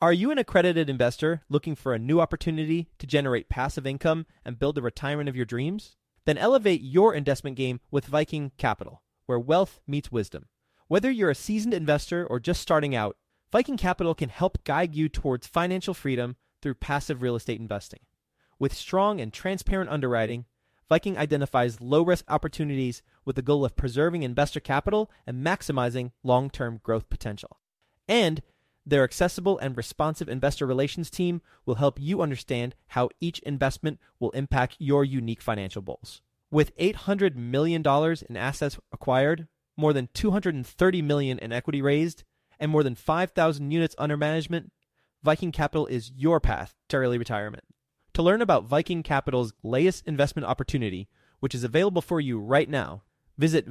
Are you an accredited investor looking for a new opportunity to generate passive income and build the retirement of your dreams? Then elevate your investment game with Viking Capital, where wealth meets wisdom. Whether you're a seasoned investor or just starting out, Viking Capital can help guide you towards financial freedom through passive real estate investing. With strong and transparent underwriting, Viking identifies low-risk opportunities with the goal of preserving investor capital and maximizing long-term growth potential. And their accessible and responsive investor relations team will help you understand how each investment will impact your unique financial goals. With $800 million in assets acquired, more than $230 million in equity raised, and more than 5,000 units under management, Viking Capital is your path to early retirement. To learn about Viking Capital's latest investment opportunity, which is available for you right now, visit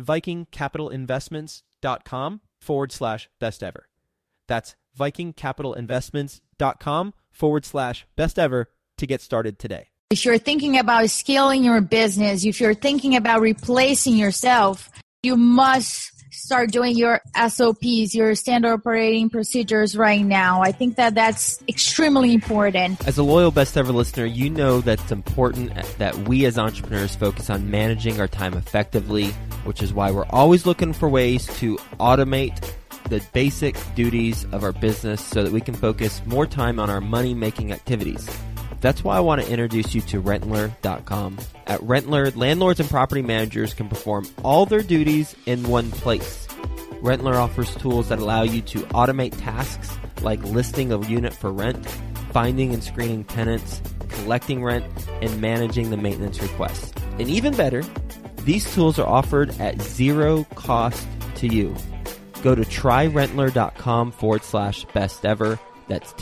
vikingcapitalinvestments.com/best ever. That's vikingcapitalinvestments.com/best ever to get started today. If you're thinking about scaling your business, if you're thinking about replacing yourself, you must start doing your SOPs, your standard operating procedures right now. I think that that's extremely important. As a loyal Best Ever listener, you know that it's important that we as entrepreneurs focus on managing our time effectively, which is why we're always looking for ways to automate the basic duties of our business so that we can focus more time on our money-making activities. That's why I want to introduce you to Rentler.com. At Rentler, landlords and property managers can perform all their duties in one place. Rentler offers tools that allow you to automate tasks like listing a unit for rent, finding and screening tenants, collecting rent, and managing the maintenance requests. And even better, these tools are offered at zero cost to you. Go to tryrentler.com/best ever. That's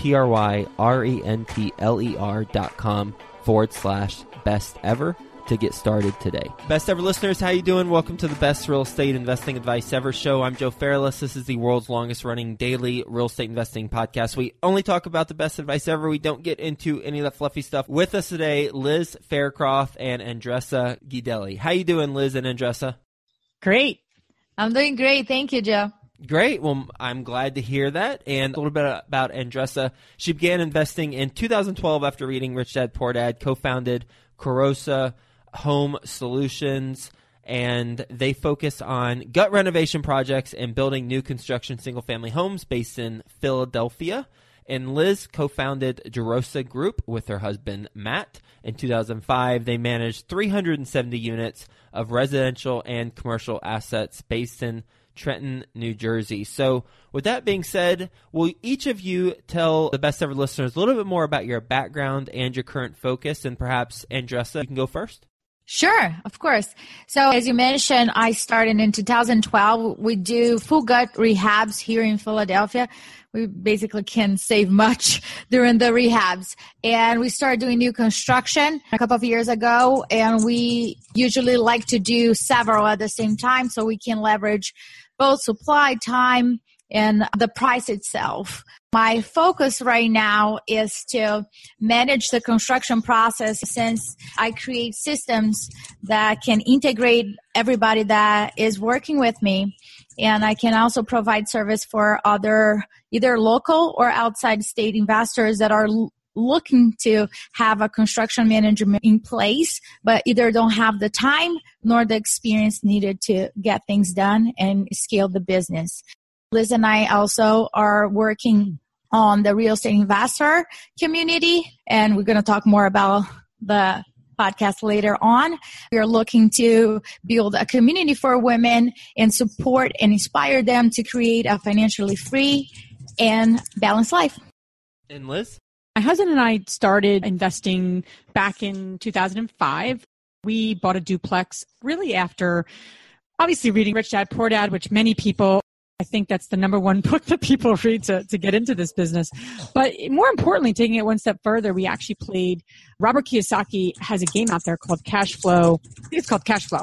tryrentler.com/best ever to get started today. Best Ever listeners, how you doing? Welcome to the Best Real Estate Investing Advice Ever show. I'm Joe Fairless. This is the world's longest running daily real estate investing podcast. We only talk about the best advice ever. We don't get into any of the fluffy stuff. With us today, Liz Faircroft and Andressa Guidelli. How you doing, Liz and Andressa? Great. I'm doing great. Thank you, Joe. Great. Well, I'm glad to hear that. And a little bit about Andressa. She began investing in 2012 after reading Rich Dad, Poor Dad, co-founded Carosa Home Solutions, and they focus on gut renovation projects and building new construction single-family homes based in Philadelphia. And Liz co-founded Jerosa Group with her husband, Matt. In 2005, they managed 370 units of residential and commercial assets based in Trenton, New Jersey. So with that being said, will each of you tell the Best Ever listeners a little bit more about your background and your current focus? And perhaps, Andressa, you can go first. Sure, of course. So as you mentioned, I started in 2012. We do full gut rehabs here in Philadelphia. We basically can save much during the rehabs. And we started doing new construction a couple of years ago. And we usually like to do several at the same time so we can leverage both supply, time, and the price itself. My focus right now is to manage the construction process since I create systems that can integrate everybody that is working with me. And I can also provide service for other either local or outside state investors that are looking to have a construction management in place, but either don't have the time nor the experience needed to get things done and scale the business. Liz and I also are working on the real estate investor community, and we're going to talk more about the podcast later on. We are looking to build a community for women and support and inspire them to create a financially free and balanced life. And Liz? My husband and I started investing back in 2005. We bought a duplex really after obviously reading Rich Dad, Poor Dad, which many people, I think that's the number one book that people read to get into this business. But more importantly, taking it one step further, we actually played, Robert Kiyosaki has a game out there called Cash Flow. I think it's called Cash Flow.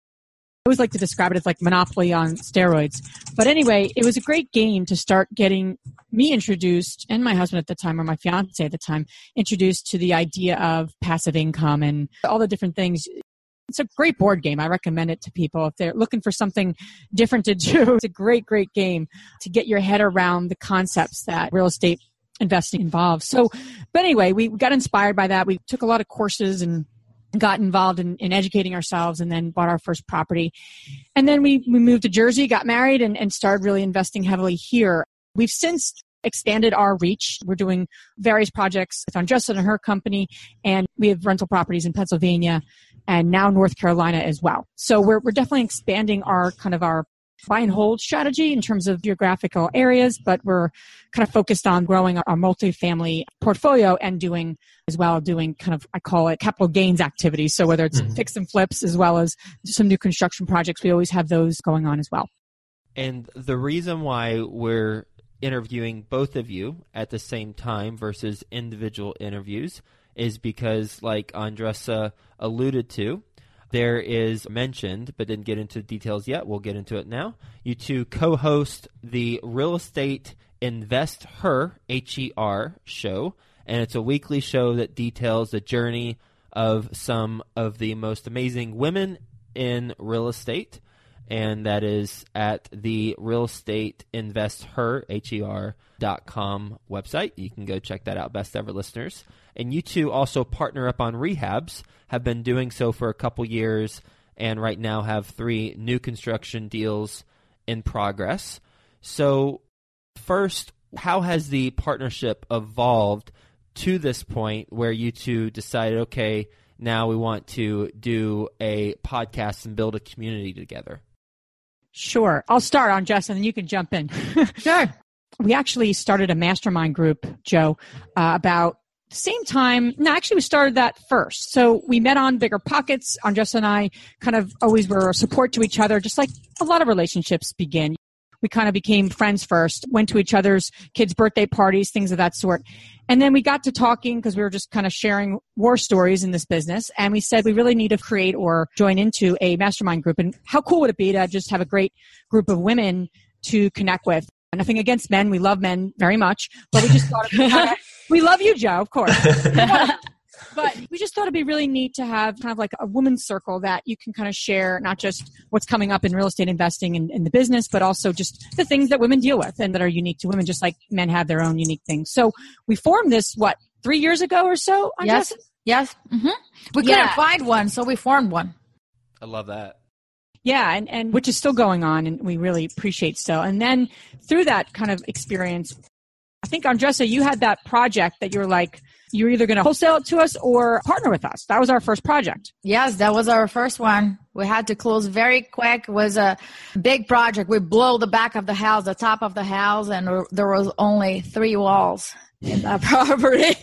I always like to describe it as like Monopoly on steroids. But anyway, it was a great game to start getting me introduced, and my husband at the time, or my fiance at the time, introduced to the idea of passive income and all the different things. It's a great board game. I recommend it to people if they're looking for something different to do. It's a great, great game to get your head around the concepts that real estate investing involved. So, but anyway, we got inspired by that. We took a lot of courses and got involved in educating ourselves, and then bought our first property. And then we moved to Jersey, got married, and started really investing heavily here. We've since expanded our reach. We're doing various projects with Andressa and her company, and we have rental properties in Pennsylvania and now North Carolina as well. So we're definitely expanding our buy and hold strategy in terms of geographical areas, but we're kind of focused on growing our multifamily portfolio and doing kind of, I call it capital gains activities. So whether it's fix and flips as well as some new construction projects, we always have those going on as well. And the reason why we're interviewing both of you at the same time versus individual interviews is because, like Andressa alluded to, there is mentioned, but didn't get into details yet. We'll get into it now. You two co-host the Real Estate Invest Her, HER show, and it's a weekly show that details the journey of some of the most amazing women in real estate, and that is at the Real Estate Invest Her, HER.com website. You can go check that out, best ever listeners. And you two also partner up on rehabs, have been doing so for a couple years, and right now have 3 new construction deals in progress. So first, how has the partnership evolved to this point where you two decided, okay, now we want to do a podcast and build a community together? Sure. I'll start on Jess, and then you can jump in. Sure. We actually started a mastermind group, Joe, about the same time. No, actually, we started that first. So we met on Bigger Pockets. Andressa and I kind of always were a support to each other, just like a lot of relationships begin. We kind of became friends first, went to each other's kids' birthday parties, things of that sort. And then we got to talking because we were just kind of sharing war stories in this business. And we said we really need to create or join into a mastermind group. And how cool would it be to just have a great group of women to connect with? Nothing against men. We love men very much. But we just thought we love you, Joe, of course. But we just thought it'd be really neat to have kind of like a women's circle that you can kind of share not just what's coming up in real estate investing in the business, but also just the things that women deal with and that are unique to women, just like men have their own unique things. So we formed this, 3 years ago or so? Yes. Mm-hmm. We couldn't find one, so we formed one. I love that. Yeah, and which is still going on, and we really appreciate still. And then through that kind of experience, I think, Andressa, you had that project that you were like, you're either going to wholesale it to us or partner with us. That was our first project. Yes, that was our first one. We had to close very quick. It was a big project. We blew the back of the house, the top of the house, and there was only 3 walls in that property.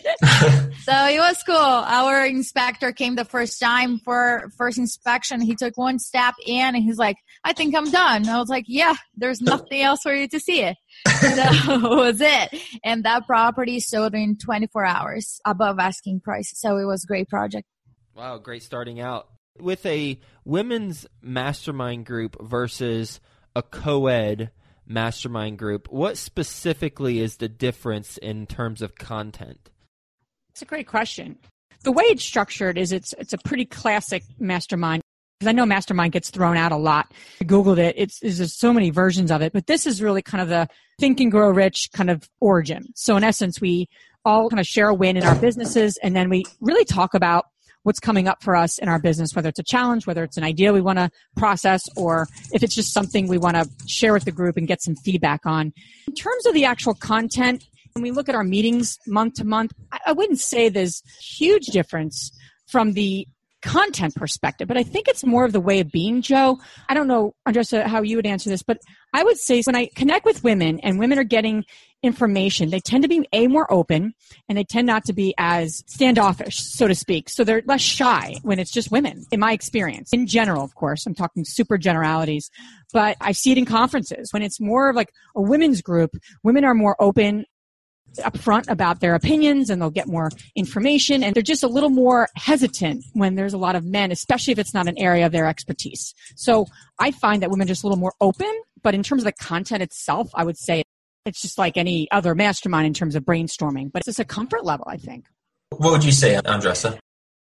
So it was cool. Our inspector came the first time for first inspection. He took one step in and he's like, I think I'm done. I was like, yeah, there's nothing else for you to see it. So that was it. And that property sold in 24 hours above asking price. So it was a great project. Wow, great starting out. With a women's mastermind group versus a co-ed mastermind group, what specifically is the difference in terms of content? It's a great question. The way it's structured is it's a pretty classic mastermind. Because I know mastermind gets thrown out a lot. I Googled it. There's so many versions of it. But this is really kind of the Think and Grow Rich kind of origin. So in essence, we all kind of share a win in our businesses, and then we really talk about what's coming up for us in our business, whether it's a challenge, whether it's an idea we want to process, or if it's just something we want to share with the group and get some feedback on. In terms of the actual content, when we look at our meetings month to month, I wouldn't say there's huge difference from the content perspective, but I think it's more of the way of being, Joe. I don't know, Andressa, how you would answer this, but I would say when I connect with women and women are getting information, they tend to be more open, and they tend not to be as standoffish, so to speak. So they're less shy when it's just women, in my experience. In general, of course, I'm talking super generalities, but I see it in conferences. When it's more of like a women's group, women are more open, upfront about their opinions, and they'll get more information, and they're just a little more hesitant when there's a lot of men, especially if it's not an area of their expertise. So I find that women are just a little more open, but in terms of the content itself, I would say it's just like any other mastermind in terms of brainstorming, but it's just a comfort level, I think. What would you say, Andressa?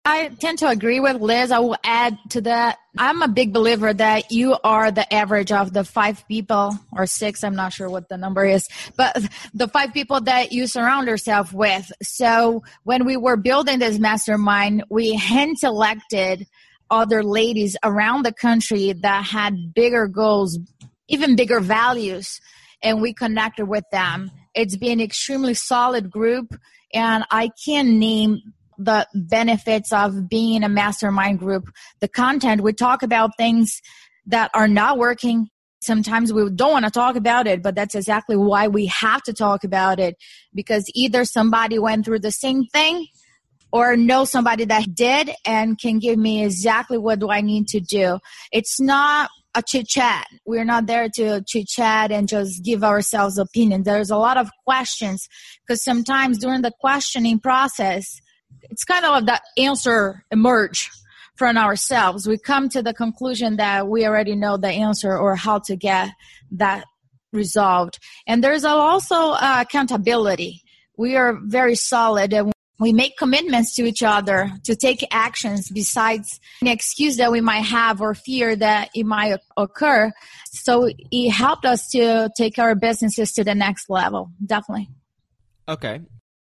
I tend to agree with Liz. I will add to that. I'm a big believer that you are the average of the 5 people or 6. I'm not sure what the number is, but the 5 people that you surround yourself with. So when we were building this mastermind, we hand selected other ladies around the country that had bigger goals, even bigger values, and we connected with them. It's been an extremely solid group, and I can name the benefits of being in a mastermind group. The content, we talk about things that are not working. Sometimes we don't want to talk about it, but that's exactly why we have to talk about it, because either somebody went through the same thing or know somebody that did and can give me exactly what do I need to do. It's not a chit-chat. We're not there to chit-chat and just give ourselves opinions. There's a lot of questions, because sometimes during the questioning process, it's kind of like the answer emerge from ourselves. We come to the conclusion that we already know the answer or how to get that resolved. And there's also accountability. We are very solid, and we make commitments to each other to take actions besides an excuse that we might have or fear that it might occur. So it helped us to take our businesses to the next level, definitely. Okay.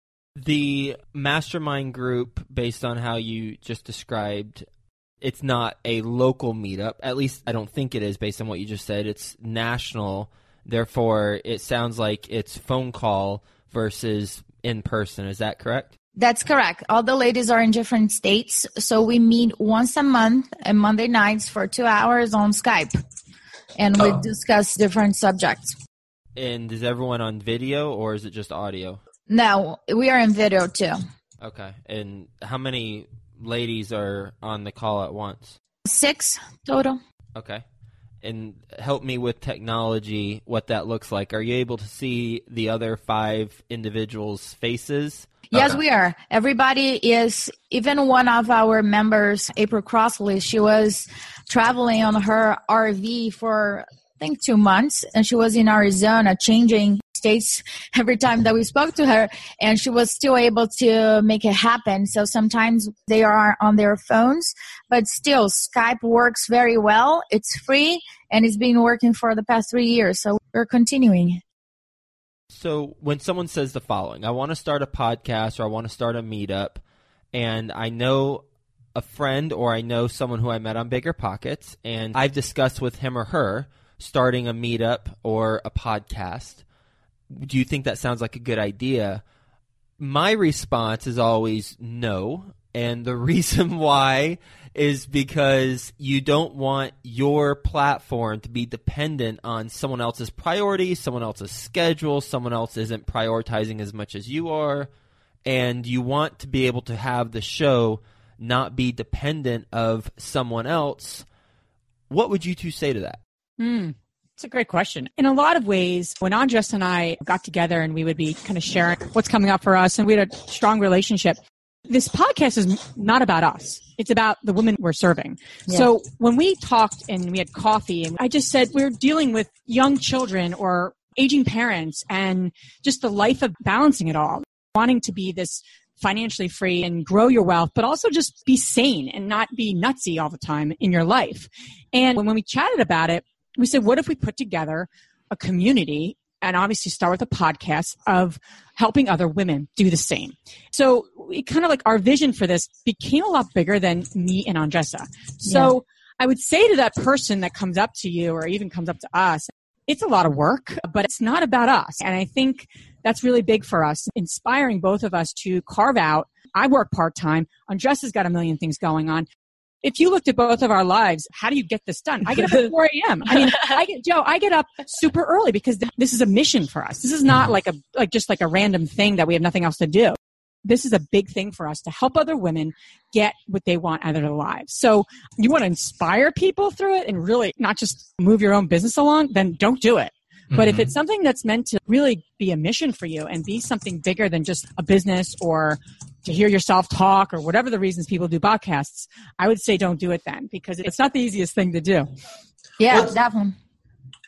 The mastermind group, based on how you just described, it's not a local meetup. At least I don't think it is based on what you just said. It's national. Therefore, it sounds like it's phone call versus in person. Is that correct? That's correct. All the ladies are in different states. So we meet once a month on Monday nights for 2 hours on Skype. And we discuss different subjects. And is everyone on video or is it just audio? No, we are in video too. Okay. And how many ladies are on the call at once? 6 total. Okay. And help me with technology, what that looks like. Are you able to see the other 5 individuals' faces? Yes, we are. Everybody is, even one of our members, April Crossley, she was traveling on her RV for, I think, 2 months, and she was in Arizona changing states every time that we spoke to her, and she was still able to make it happen. So sometimes they are on their phones, but still Skype works very well. It's free, and it's been working for the past 3 years. So we're continuing. So when someone says the following, I want to start a podcast or I want to start a meetup, and I know a friend or I know someone who I met on Bigger Pockets, and I've discussed with him or her starting a meetup or a podcast, do you think that sounds like a good idea? My response is always no. And the reason why is because you don't want your platform to be dependent on someone else's priorities, someone else's schedule, someone else isn't prioritizing as much as you are. And you want to be able to have the show not be dependent of someone else. What would you two say to that? It's a great question. In a lot of ways, when Andres and I got together and we would be kind of sharing what's coming up for us, and we had a strong relationship, this podcast is not about us. It's about the women we're serving. Yeah. So when we talked and we had coffee, and I just said we're dealing with young children or aging parents and just the life of balancing it all, wanting to be this financially free and grow your wealth, but also just be sane and not be nutsy all the time in your life. And when we chatted about it, we said, what if we put together a community and obviously start with a podcast of helping other women do the same? So it kind of like our vision for this became a lot bigger than me and Andressa. So I would say to that person that comes up to you or even comes up to us, it's a lot of work, but it's not about us. And I think that's really big for us, inspiring both of us to carve out. I work part-time. Andressa's got a million things going on. If you looked at both of our lives, how do you get this done? I get up at 4 a.m. I mean, I get up super early because this is a mission for us. This is not like just a random thing that we have nothing else to do. This is a big thing for us to help other women get what they want out of their lives. So you want to inspire people through it and really not just move your own business along, then don't do it. But if it's something that's meant to really be a mission for you and be something bigger than just a business or to hear yourself talk or whatever the reasons people do podcasts, I would say don't do it then, because it's not the easiest thing to do. Yeah, definitely.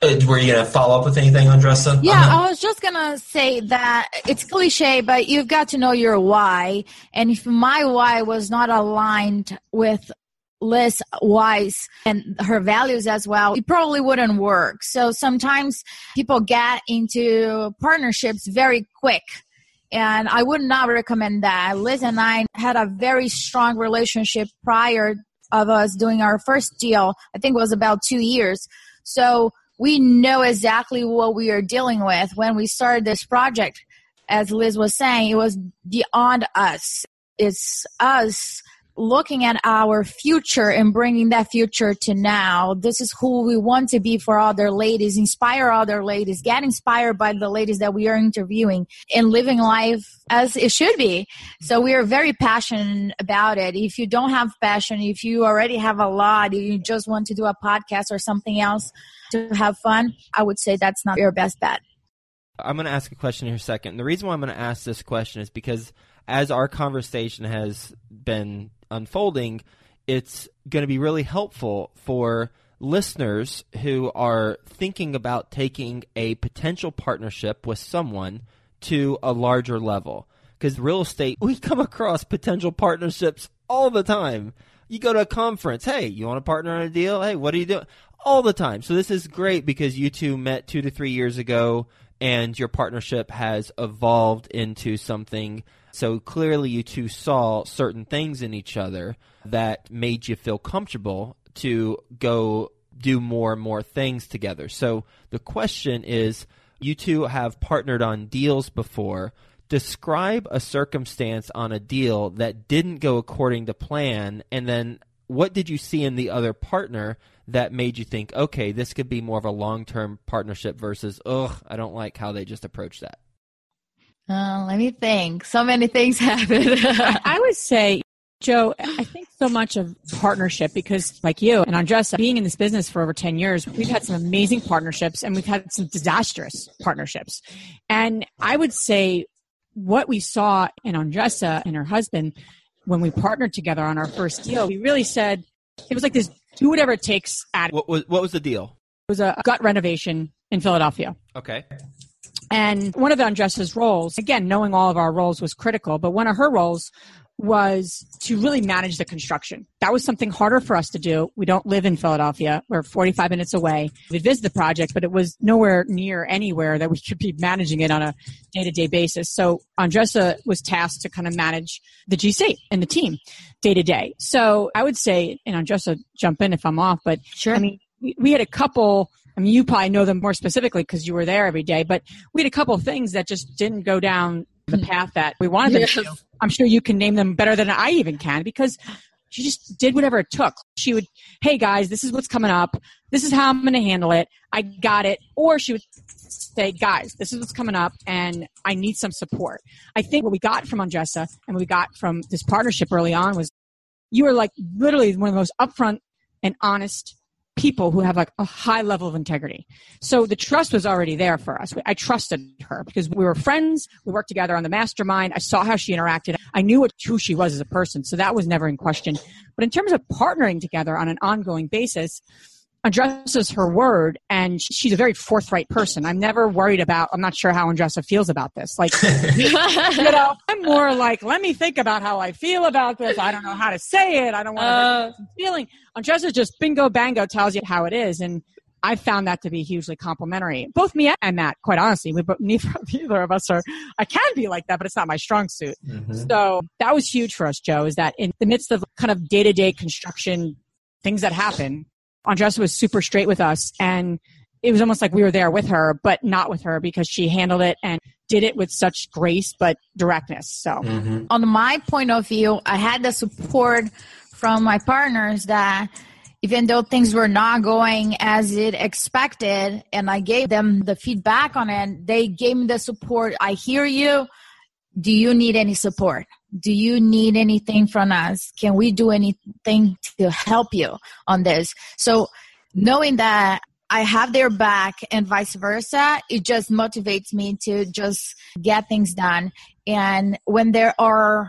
Were you going to follow up with anything, Andressa? Yeah, I was just going to say that it's cliche, but you've got to know your why. And if my why was not aligned with Liz Wise and her values as well, it probably wouldn't work. So sometimes people get into partnerships very quick. And I would not recommend that. Liz and I had a very strong relationship prior of us doing our first deal. I think it was about 2 years. So we know exactly what we are dealing with. When we started this project, as Liz was saying, it was beyond us. It's us looking at our future and bringing that future to now. This is who we want to be for other ladies, inspire other ladies, get inspired by the ladies that we are interviewing, and living life as it should be. So we are very passionate about it. If you don't have passion, if you already have a lot, you just want to do a podcast or something else to have fun, I would say that's not your best bet. I'm going to ask a question here in a second. The reason why I'm going to ask this question is because as our conversation has been unfolding, it's going to be really helpful for listeners who are thinking about taking a potential partnership with someone to a larger level. Because real estate, we come across potential partnerships all the time. You go to a conference, hey, you want to partner on a deal? Hey, what are you doing? All the time. So this is great because you two met 2 to 3 years ago and your partnership has evolved into something. So clearly you two saw certain things in each other that made you feel comfortable to go do more and more things together. So the question is, you two have partnered on deals before. Describe a circumstance on a deal that didn't go according to plan, and then what did you see in the other partner that made you think, okay, this could be more of a long-term partnership versus, I don't like how they just approached that? Let me think. So many things happened. I would say, Joe, I think so much of partnership because like you and Andressa, being in this business for over 10 years, we've had some amazing partnerships and we've had some disastrous partnerships. And I would say what we saw in Andressa and her husband when we partnered together on our first deal, we really said, it was like this do whatever it takes attitude. What was the deal? It was a gut renovation in Philadelphia. Okay. And one of Andressa's roles, again, knowing all of our roles was critical, but one of her roles was to really manage the construction. That was something harder for us to do. We don't live in Philadelphia. We're 45 minutes away. We'd visit the project, but it was nowhere near anywhere that we could be managing it on a day-to-day basis. So Andressa was tasked to kind of manage the GC and the team day-to-day. So I would say, and Andressa, jump in if I'm off, but sure. I mean, we had a couple, I mean, you probably know them more specifically because you were there every day, but we had a couple of things that just didn't go down the path that we wanted them to. I'm sure you can name them better than I even can because she just did whatever it took. She would, hey guys, this is what's coming up. This is how I'm going to handle it. I got it. Or she would say, guys, this is what's coming up and I need some support. I think what we got from Andressa and what we got from this partnership early on was you were like literally one of the most upfront and honest people who have like a high level of integrity. So the trust was already there for us. I trusted her because we were friends. We worked together on the mastermind. I saw how she interacted. I knew who she was as a person. So that was never in question. But in terms of partnering together on an ongoing basis, Andressa's her word, and she's a very forthright person. I'm never worried about, I'm not sure how Andressa feels about this. Like, I'm more like, let me think about how I feel about this. I don't know how to say it. I don't want to hurt feeling. Andressa just bingo bango tells you how it is. And I found that to be hugely complimentary. Both me and Matt, quite honestly, neither of us I can be like that, but it's not my strong suit. Mm-hmm. So that was huge for us, Joe, is that in the midst of kind of day-to-day construction things that happen, Andressa was super straight with us, and it was almost like we were there with her, but not with her because she handled it and did it with such grace but directness. So, On my point of view, I had the support from my partners that even though things were not going as it expected, and I gave them the feedback on it, they gave me the support. I hear you. Do you need any support? Do you need anything from us? Can we do anything to help you on this? So knowing that I have their back and vice versa, it just motivates me to just get things done. And when there are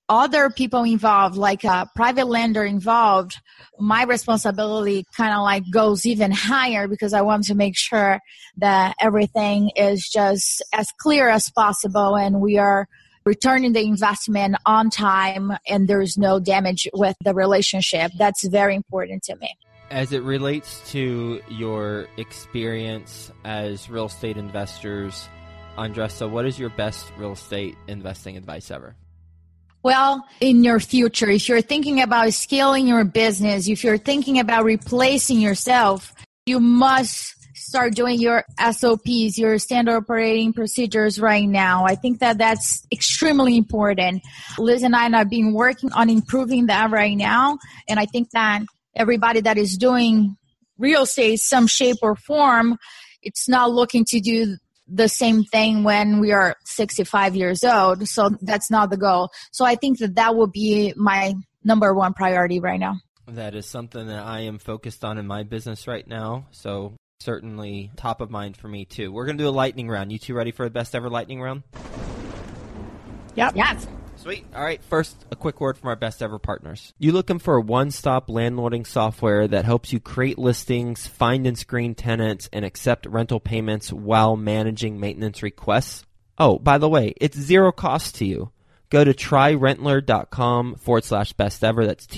other people involved, like a private lender involved, my responsibility kind of like goes even higher because I want to make sure that everything is just as clear as possible and we are returning the investment on time and there's no damage with the relationship. That's very important to me. As it relates to your experience as real estate investors, Andressa, what is your best real estate investing advice ever? Well, in your future, if you're thinking about scaling your business, if you're thinking about replacing yourself, you must start doing your SOPs, your standard operating procedures right now. I think that that's extremely important. Liz and I have been working on improving that right now. And I think that everybody that is doing real estate, some shape or form, it's not looking to do the same thing when we are 65 years old. So that's not the goal. So I think that that will be my number one priority right now. That is something that I am focused on in my business right now. So certainly top of mind for me too. We're going to do a lightning round. You two ready for the best ever lightning round? Yep. Yes. Sweet. All right. First, a quick word from our best ever partners. You looking for a one-stop landlording software that helps you create listings, find and screen tenants, and accept rental payments while managing maintenance requests? Oh, by the way, it's zero cost to you. Go to tryrentler.com/best ever. That's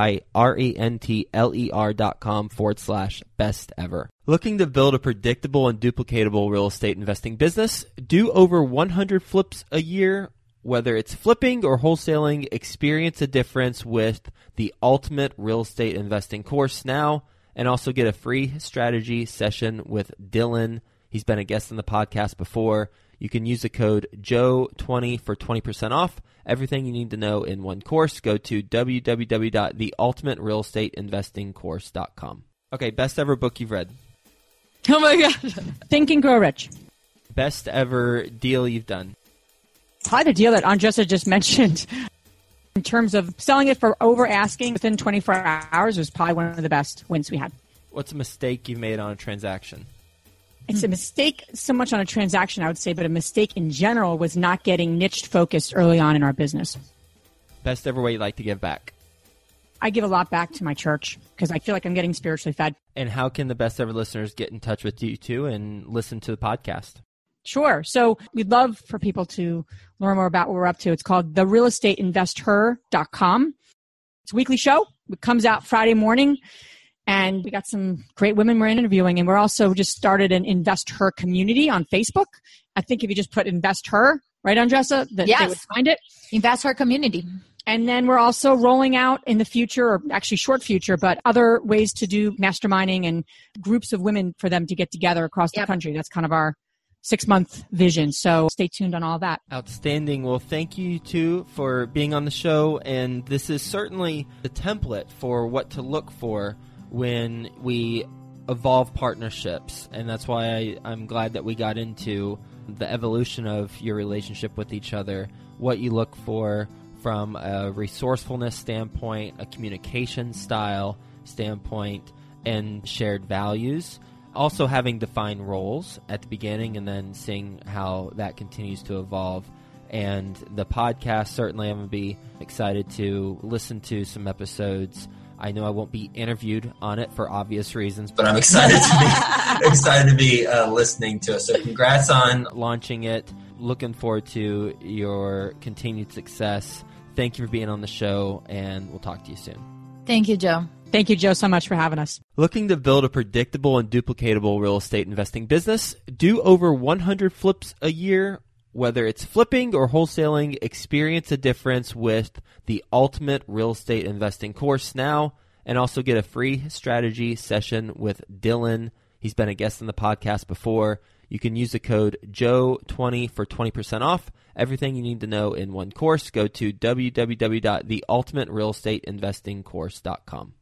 tryrentler.com/best ever. Looking to build a predictable and duplicatable real estate investing business? Do over 100 flips a year? Whether it's flipping or wholesaling, experience a difference with the Ultimate Real Estate Investing course now, and also get a free strategy session with Dylan. He's been a guest on the podcast before. You can use the code JOE20 for 20% off. Everything you need to know in one course. Go to www.theultimaterealestateinvestingcourse.com. Okay, best ever book you've read. Oh my God. Think and Grow Rich. Best ever deal you've done. Probably the deal that Andressa just mentioned in terms of selling it for over asking within 24 hours was probably one of the best wins we had. What's a mistake you've made on a transaction? It's a mistake so much on a transaction, I would say, but a mistake in general was not getting niched focused early on in our business. Best ever way you like to give back? I give a lot back to my church because I feel like I'm getting spiritually fed. And how can the best ever listeners get in touch with you too and listen to the podcast? Sure. So we'd love for people to learn more about what we're up to. It's called therealestateinvesther.com. It's a weekly show. It comes out Friday morning, and we got some great women we're interviewing, and we're also just started an Invest Her community on Facebook. I think if you just put Invest Her, right, Andressa, that yes, they would find it. Invest Her community. And then we're also rolling out in the future, or actually short future, but other ways to do masterminding and groups of women for them to get together across the country. That's kind of our 6-month vision. So stay tuned on all that. Outstanding. Well, thank you two for being on the show. And this is certainly the template for what to look for when we evolve partnerships. And that's why I'm glad that we got into the evolution of your relationship with each other, what you look for from a resourcefulness standpoint, a communication style standpoint, and shared values. Also having defined roles at the beginning and then seeing how that continues to evolve. And the podcast, certainly I'm going to be excited to listen to some episodes. I know I won't be interviewed on it for obvious reasons, but I'm excited to be listening to it. So congrats on launching it. Looking forward to your continued success. Thank you for being on the show, and we'll talk to you soon. Thank you, Joe. Thank you, Joe, so much for having us. Looking to build a predictable and duplicatable real estate investing business? Do over 100 flips a year? Whether it's flipping or wholesaling, experience a difference with the Ultimate Real Estate Investing course now, and also get a free strategy session with Dylan. He's been a guest on the podcast before. You can use the code JOE20 for 20% off. Everything you need to know in one course. Go to www.theultimaterealestateinvestingcourse.com.